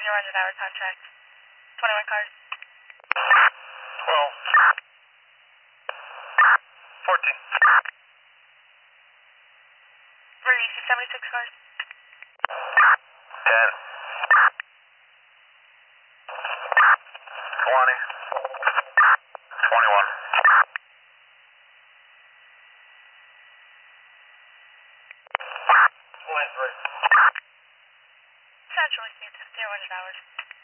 0-hour contract. 21 cars. 12. 14. Release 76 cars. 10. 20. 21. 23. Central East 0-hours.